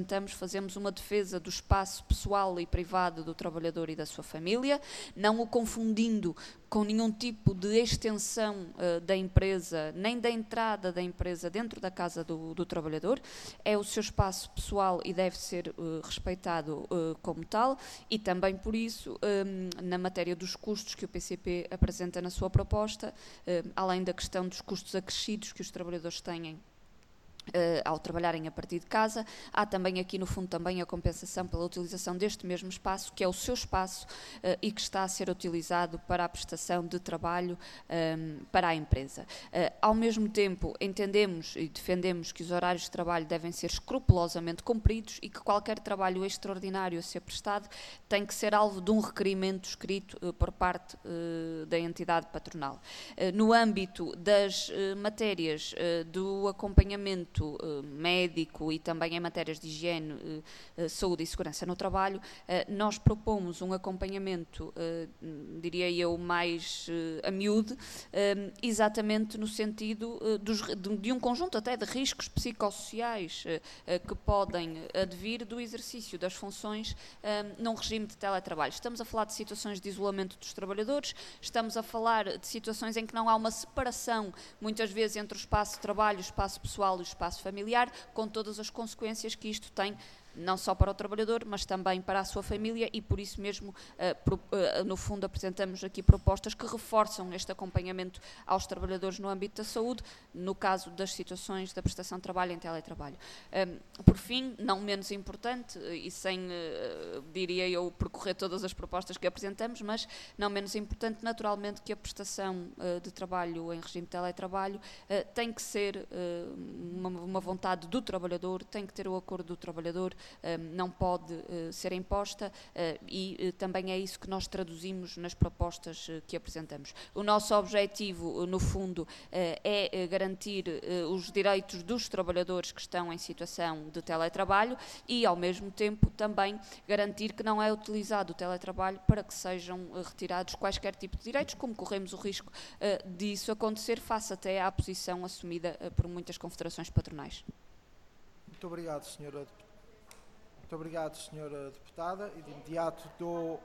apresentamos, fazemos uma defesa do espaço pessoal e privado do trabalhador e da sua família, não o confundindo com nenhum tipo de extensão uh, da empresa, nem da entrada da empresa dentro da casa do, do trabalhador. É o seu espaço pessoal e deve ser uh, respeitado uh, como tal, e também por isso, um, na matéria dos custos que o P C P apresenta na sua proposta, uh, além da questão dos custos acrescidos que os trabalhadores têm Uh, ao trabalharem a partir de casa, há também aqui no fundo também a compensação pela utilização deste mesmo espaço, que é o seu espaço uh, e que está a ser utilizado para a prestação de trabalho um, para a empresa. Uh, ao mesmo tempo, entendemos e defendemos que os horários de trabalho devem ser escrupulosamente cumpridos e que qualquer trabalho extraordinário a ser prestado tem que ser alvo de um requerimento escrito uh, por parte uh, da entidade patronal. Uh, no âmbito das uh, matérias uh, do acompanhamento médico e também em matérias de higiene, saúde e segurança no trabalho, nós propomos um acompanhamento, diria eu, mais a miúde, exatamente no sentido de um conjunto até de riscos psicossociais que podem advir do exercício das funções num regime de teletrabalho. Estamos a falar de situações de isolamento dos trabalhadores, estamos a falar de situações em que não há uma separação, muitas vezes, entre o espaço de trabalho, o espaço pessoal e o espaço familiar, com todas as consequências que isto tem, não só para o trabalhador, mas também para a sua família, e por isso mesmo, uh, pro, uh, no fundo, apresentamos aqui propostas que reforçam este acompanhamento aos trabalhadores no âmbito da saúde, no caso das situações da prestação de trabalho em teletrabalho. Um, por fim, não menos importante, e sem, uh, diria eu, percorrer todas as propostas que apresentamos, mas não menos importante, naturalmente, que a prestação uh, de trabalho em regime de teletrabalho uh, tem que ser uh, uma, uma vontade do trabalhador, tem que ter o acordo do trabalhador, não pode uh, ser imposta uh, e uh, também é isso que nós traduzimos nas propostas uh, que apresentamos. O nosso objetivo, uh, no fundo, uh, é uh, garantir uh, os direitos dos trabalhadores que estão em situação de teletrabalho e, ao mesmo tempo, também garantir que não é utilizado o teletrabalho para que sejam uh, retirados quaisquer tipo de direitos, como corremos o risco uh, disso acontecer face até à posição assumida uh, por muitas confederações patronais. Muito obrigado, senhora Deputada. Muito obrigado, senhora Deputada. E de imediato dou,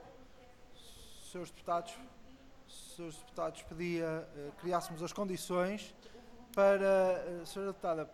senhores deputados, senhores deputados, pedia uh, criássemos as condições para, uh, senhora Deputada,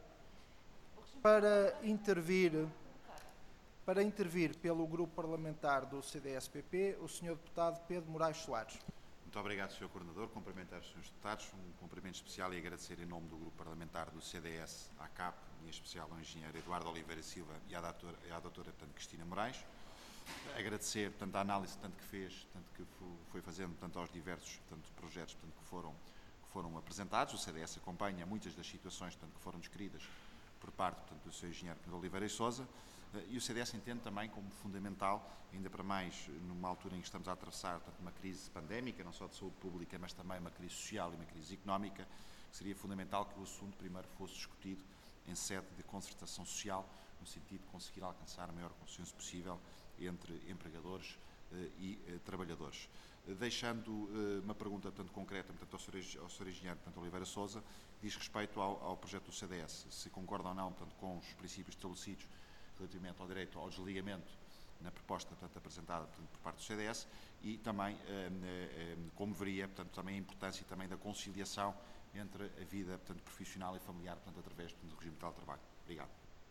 para intervir, para intervir pelo grupo parlamentar do C D S P P, o senhor deputado Pedro Moraes Soares. Muito obrigado, senhor Coordenador. Cumprimentar os senhores deputados. Um cumprimento especial e agradecer em nome do grupo parlamentar do C D S à C A P, em especial ao engenheiro Eduardo Oliveira Silva e à doutora, à doutora portanto, Cristina Moraes. Agradecer tanto a análise tanto que fez, tanto que foi fazendo tanto aos diversos tanto, projetos tanto que, foram, que foram apresentados. O C D S acompanha muitas das situações tanto que foram descritas por parte portanto, do seu engenheiro Oliveira Sousa. E o C D S entende também como fundamental, ainda para mais numa altura em que estamos a atravessar portanto, uma crise pandémica, não só de saúde pública, mas também uma crise social e uma crise económica, que seria fundamental que o assunto primeiro fosse discutido em sede de concertação social, no sentido de conseguir alcançar o maior consenso possível entre empregadores eh, e eh, trabalhadores. Eh, deixando eh, uma pergunta portanto, concreta portanto, ao senhor, ao senhor engenheiro portanto, Oliveira Sousa, diz respeito ao, ao projeto do C D S, se concorda ou não portanto, com os princípios estabelecidos relativamente ao direito ao desligamento na proposta portanto, apresentada portanto, por parte do C D S e também eh, eh, como veria portanto, também a importância também da conciliação entre a vida portanto, profissional e familiar portanto, através portanto, do regime de teletrabalho. Obrigado.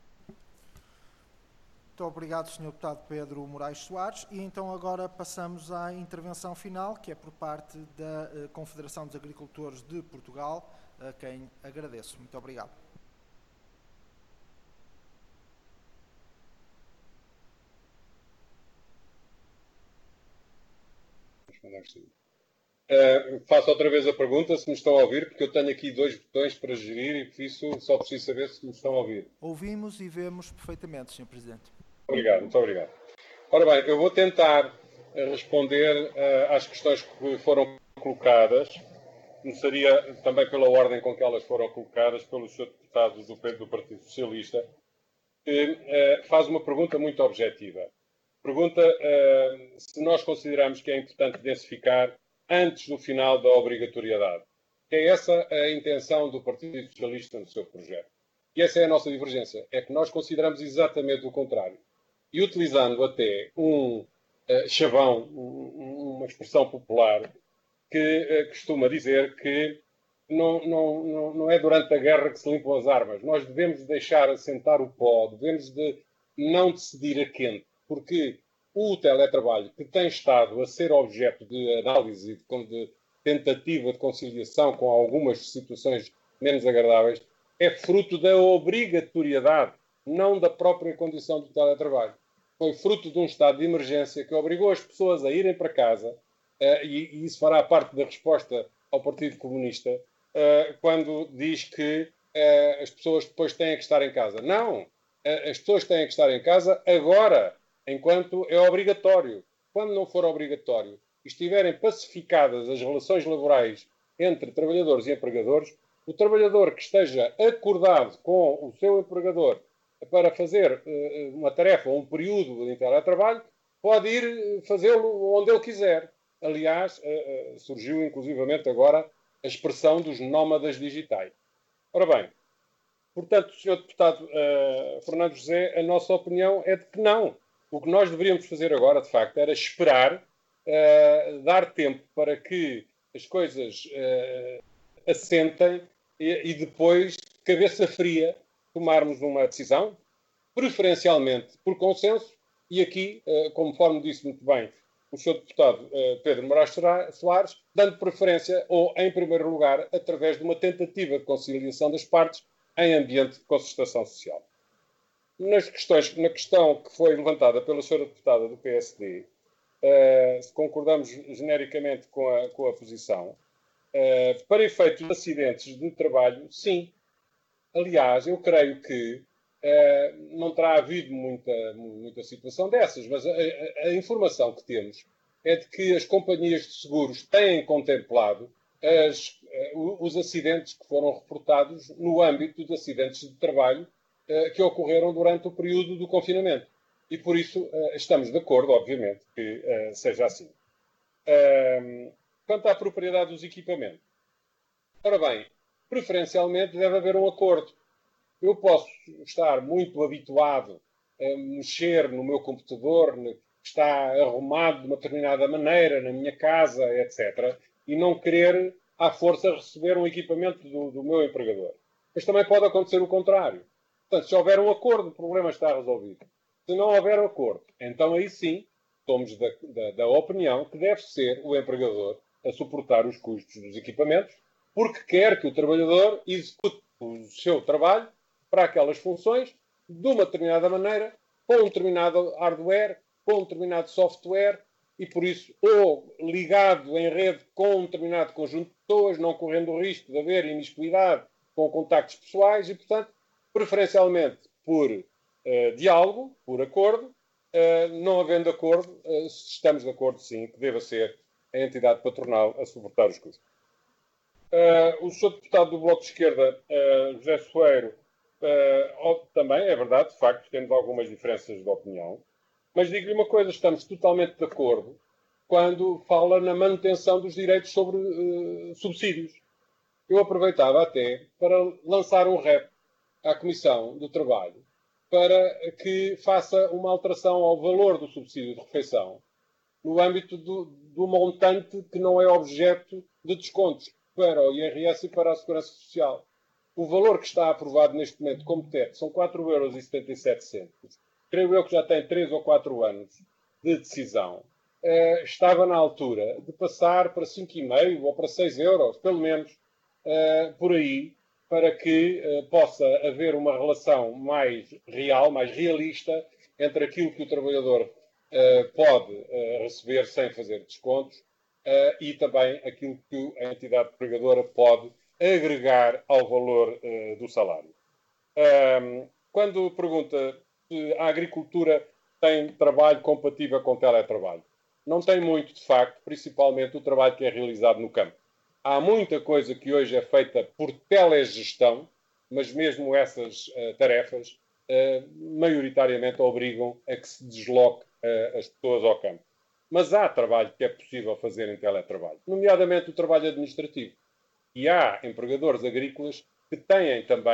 Muito obrigado, senhor deputado Pedro Moraes Soares. E então agora passamos à intervenção final, que é por parte da uh, Confederação dos Agricultores de Portugal, a quem agradeço. Muito obrigado. Uh, faço outra vez a pergunta, se me estão a ouvir, porque eu tenho aqui dois botões para gerir e por isso só preciso saber se me estão a ouvir. Ouvimos e vemos perfeitamente, senhor Presidente. Obrigado, muito obrigado. Ora bem, eu vou tentar responder uh, às questões que foram colocadas. Começaria também pela ordem com que elas foram colocadas pelo senhor deputado do, do Partido Socialista, que uh, faz uma pergunta muito objetiva. Pergunta uh, se nós consideramos que é importante densificar antes do final da obrigatoriedade. É essa a intenção do Partido Socialista no seu projeto. E essa é a nossa divergência. É que nós consideramos exatamente o contrário. E utilizando até um uh, chavão, um, uma expressão popular, que uh, costuma dizer que não, não, não, não é durante a guerra que se limpam as armas. Nós devemos deixar assentar o pó, devemos de não decidir a quente, porque o teletrabalho, que tem estado a ser objeto de análise e de, de tentativa de conciliação com algumas situações menos agradáveis, é fruto da obrigatoriedade, não da própria condição do teletrabalho. Foi fruto de um estado de emergência que obrigou as pessoas a irem para casa, uh, e, e isso fará parte da resposta ao Partido Comunista, uh, quando diz que uh, as pessoas depois têm que estar em casa. Não! Uh, as pessoas têm que estar em casa agora, enquanto é obrigatório. Quando não for obrigatório e estiverem pacificadas as relações laborais entre trabalhadores e empregadores, o trabalhador que esteja acordado com o seu empregador para fazer uh, uma tarefa ou um período de teletrabalho, pode ir fazê-lo onde ele quiser. Aliás, uh, uh, surgiu inclusivamente agora a expressão dos nómadas digitais. Ora bem, portanto, senhor Deputado uh, Fernando José, a nossa opinião é de que não. O que nós deveríamos fazer agora, de facto, era esperar, uh, dar tempo para que as coisas uh, assentem e, e depois, cabeça fria, tomarmos uma decisão, preferencialmente por consenso, e aqui, uh, conforme disse muito bem o senhor Deputado uh, Pedro Moraes Soares, dando preferência, ou em primeiro lugar, através de uma tentativa de conciliação das partes em ambiente de concertação social. Nas questões, na questão que foi levantada pela senhora Deputada do P S D, uh, concordamos genericamente com a, com a posição. Uh, para efeitos de acidentes de trabalho, sim. Aliás, eu creio que uh, não terá havido muita, muita situação dessas, mas a, a, a informação que temos é de que as companhias de seguros têm contemplado as, uh, os acidentes que foram reportados no âmbito de acidentes de trabalho uh, que ocorreram durante o período do confinamento. E por isso uh, estamos de acordo, obviamente, que uh, seja assim. Uh, quanto à propriedade dos equipamentos, ora bem, preferencialmente deve haver um acordo. Eu posso estar muito habituado a mexer no meu computador, que está arrumado de uma determinada maneira na minha casa, etcétera, e não querer, à força, receber um equipamento do, do meu empregador. Mas também pode acontecer o contrário. Portanto, se houver um acordo, o problema está resolvido. Se não houver um acordo, então aí sim, somos da, da, da opinião que deve ser o empregador a suportar os custos dos equipamentos, porque quer que o trabalhador execute o seu trabalho para aquelas funções de uma determinada maneira, com um determinado hardware, com um determinado software, e por isso, ou ligado em rede com um determinado conjunto de pessoas, não correndo o risco de haver imiscuidade com contactos pessoais, e, portanto, preferencialmente por uh, diálogo, por acordo, uh, não havendo acordo, uh, estamos de acordo, sim, que deva ser a entidade patronal a suportar os custos. Uh, o senhor Deputado do Bloco de Esquerda, uh, José Soeiro, uh, também, é verdade, de facto, temos algumas diferenças de opinião, mas digo-lhe uma coisa, estamos totalmente de acordo quando fala na manutenção dos direitos sobre uh, subsídios. Eu aproveitava até para lançar um rep à Comissão do Trabalho para que faça uma alteração ao valor do subsídio de refeição no âmbito do, do montante que não é objeto de descontos para o I R S e para a Segurança Social. O valor que está aprovado neste momento como teto são quatro euros e setenta e sete cêntimos. Creio eu que já tem três ou quatro anos de decisão. Uh, estava na altura de passar para cinco vírgula cinco ou para seis euros, pelo menos, uh, por aí, para que uh, possa haver uma relação mais real, mais realista, entre aquilo que o trabalhador uh, pode uh, receber sem fazer descontos uh, e também aquilo que a entidade empregadora pode agregar ao valor uh, do salário. Um, quando pergunta se a agricultura tem trabalho compatível com teletrabalho, não tem muito, de facto, principalmente o trabalho que é realizado no campo. Há muita coisa que hoje é feita por telegestão, mas mesmo essas uh, tarefas uh, maioritariamente obrigam a que se desloque uh, as pessoas ao campo. Mas há trabalho que é possível fazer em teletrabalho, nomeadamente o trabalho administrativo. E há empregadores agrícolas que têm também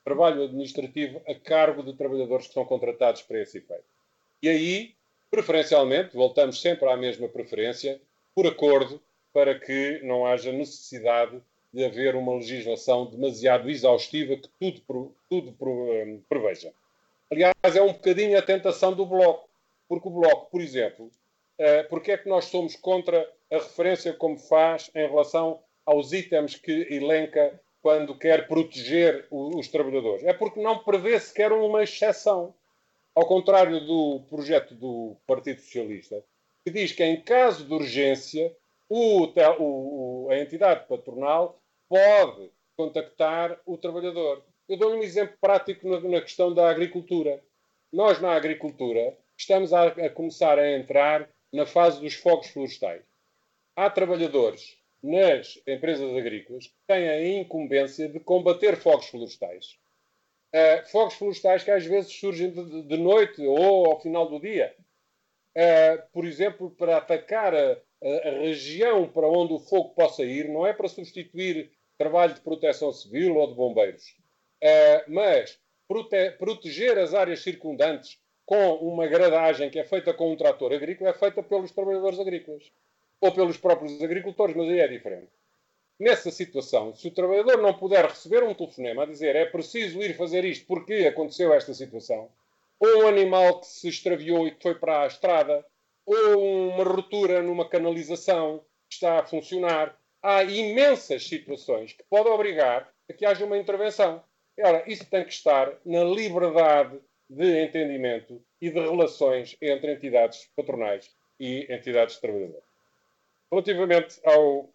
trabalho administrativo a cargo de trabalhadores que são contratados para esse efeito. E aí, preferencialmente, voltamos sempre à mesma preferência, por acordo, para que não haja necessidade de haver uma legislação demasiado exaustiva que tudo, tudo preveja. Aliás, é um bocadinho a tentação do Bloco, porque o Bloco, por exemplo, porque é que nós somos contra a referência como faz em relação aos itens que elenca quando quer proteger os trabalhadores? É porque não prevê sequer uma exceção. Ao contrário do projeto do Partido Socialista, que diz que em caso de urgência o, o, a entidade patronal pode contactar o trabalhador. Eu dou-lhe um exemplo prático na, na questão da agricultura. Nós, na agricultura, estamos a, a começar a entrar na fase dos fogos florestais. Há trabalhadores nas empresas agrícolas que têm a incumbência de combater fogos florestais. Uh, fogos florestais que às vezes surgem de, de noite ou ao final do dia. Uh, por exemplo, para atacar a, a, a região para onde o fogo possa ir, não é para substituir trabalho de proteção civil ou de bombeiros, uh, mas prote proteger as áreas circundantes com uma gradagem que é feita com um trator agrícola, é feita pelos trabalhadores agrícolas ou pelos próprios agricultores, mas aí é diferente. Nessa situação, se o trabalhador não puder receber um telefonema a dizer é preciso ir fazer isto porque aconteceu esta situação, ou um animal que se extraviou e que foi para a estrada, ou uma ruptura numa canalização que está a funcionar, há imensas situações que podem obrigar a que haja uma intervenção. Ora, isso tem que estar na liberdade de entendimento e de relações entre entidades patronais e entidades de trabalhadores. Relativamente ao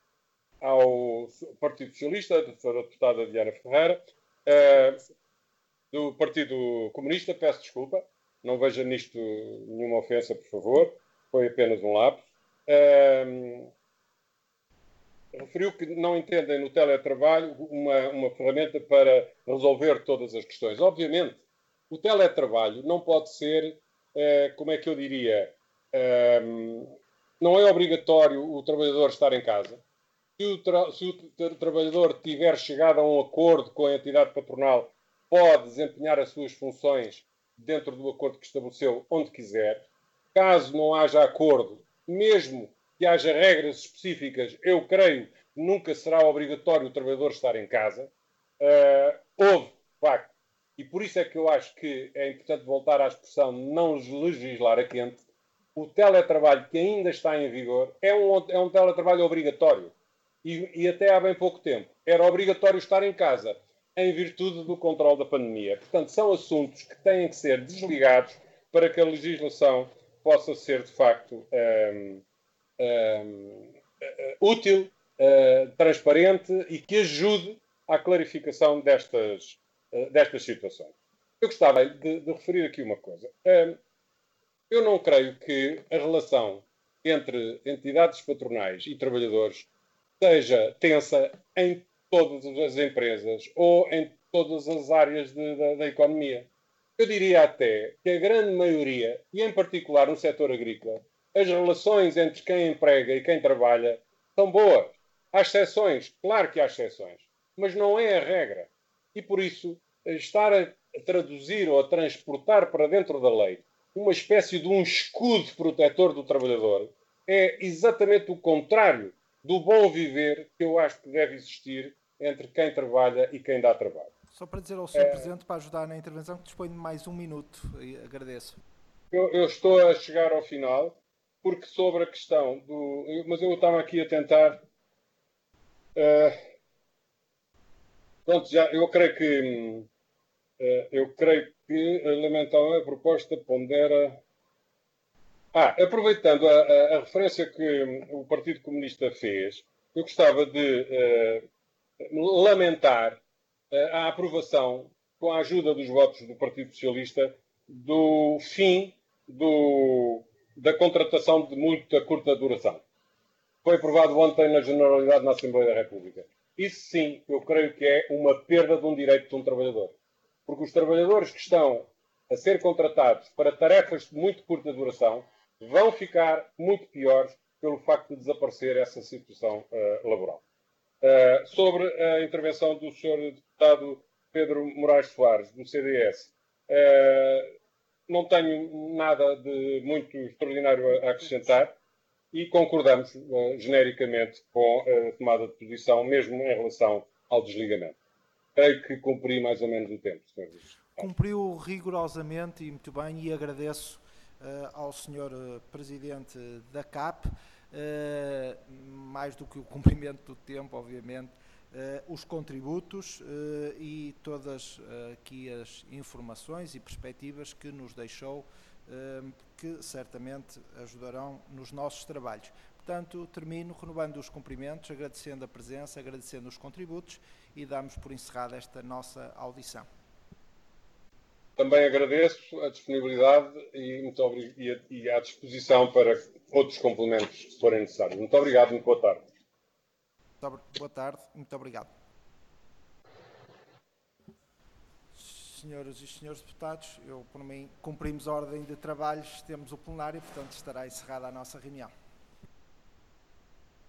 ao Partido Socialista, da deputada Diana Ferreira, uh, do Partido Comunista, peço desculpa, não veja nisto nenhuma ofensa, por favor, foi apenas um lapso. Uh, referiu que não entendem no teletrabalho uma, uma ferramenta para resolver todas as questões. Obviamente, o teletrabalho não pode ser, uh, como é que eu diria, uh, não é obrigatório o trabalhador estar em casa. Se o, tra se o tra trabalhador tiver chegado a um acordo com a entidade patronal, pode desempenhar as suas funções dentro do acordo que estabeleceu onde quiser. Caso não haja acordo, mesmo que haja regras específicas, eu creio que nunca será obrigatório o trabalhador estar em casa. Uh, houve, de facto, e por isso é que eu acho que é importante voltar à expressão não legislar a quente. O teletrabalho que ainda está em vigor é um, é um teletrabalho obrigatório. E, e até há bem pouco tempo era obrigatório estar em casa em virtude do controle da pandemia. Portanto, são assuntos que têm que ser desligados para que a legislação possa ser, de facto, um, um, útil, uh, transparente e que ajude à clarificação destas, uh, destas situações. Eu gostava de, de referir aqui uma coisa. Um, eu não creio que a relação entre entidades patronais e trabalhadores seja tensa em todas as empresas ou em todas as áreas de, da, da economia. Eu diria até que a grande maioria, e em particular no setor agrícola, as relações entre quem emprega e quem trabalha são boas. Há exceções, claro que há exceções, mas não é a regra. E por isso, estar a traduzir ou a transportar para dentro da lei uma espécie de um escudo protetor do trabalhador é exatamente o contrário do bom viver que eu acho que deve existir entre quem trabalha e quem dá trabalho. Só para dizer ao senhor é... Presidente, para ajudar na intervenção, que dispõe de mais um minuto, e agradeço. Eu, eu estou a chegar ao final, porque sobre a questão do... Mas eu estava aqui a tentar... Uh... Pronto, já, eu creio que... Uh, eu creio que, lamentável, a proposta pondera... Ah, aproveitando a, a, a referência que o Partido Comunista fez, eu gostava de uh, lamentar uh, a aprovação, com a ajuda dos votos do Partido Socialista, do fim do, da contratação de muita curta duração. Foi aprovado ontem na Generalidade na Assembleia da República. Isso sim, eu creio que é uma perda de um direito de um trabalhador. Porque os trabalhadores que estão a ser contratados para tarefas de muito curta duração vão ficar muito piores pelo facto de desaparecer essa situação uh, laboral. Uh, sobre a intervenção do senhor deputado Pedro Moraes Soares, do C D S. Uh, não tenho nada de muito extraordinário a acrescentar e concordamos uh, genericamente com a tomada de posição, mesmo em relação ao desligamento. Creio que cumpri mais ou menos o tempo, senhores. Cumpriu rigorosamente e muito bem, e agradeço uh, ao senhor uh, Presidente da C A P, uh, mais do que o cumprimento do tempo, obviamente, uh, os contributos uh, e todas uh, aqui as informações e perspectivas que nos deixou, uh, que certamente ajudarão nos nossos trabalhos. Portanto, termino renovando os cumprimentos, agradecendo a presença, agradecendo os contributos e damos por encerrada esta nossa audição. Também agradeço a disponibilidade e, muito obrig... e, a... e à disposição para outros complementos que forem necessários. Muito obrigado, muito boa tarde. Boa tarde, muito obrigado. Senhoras e senhores deputados, eu, por mim, cumprimos a ordem de trabalhos, temos o plenário, portanto estará encerrada a nossa reunião.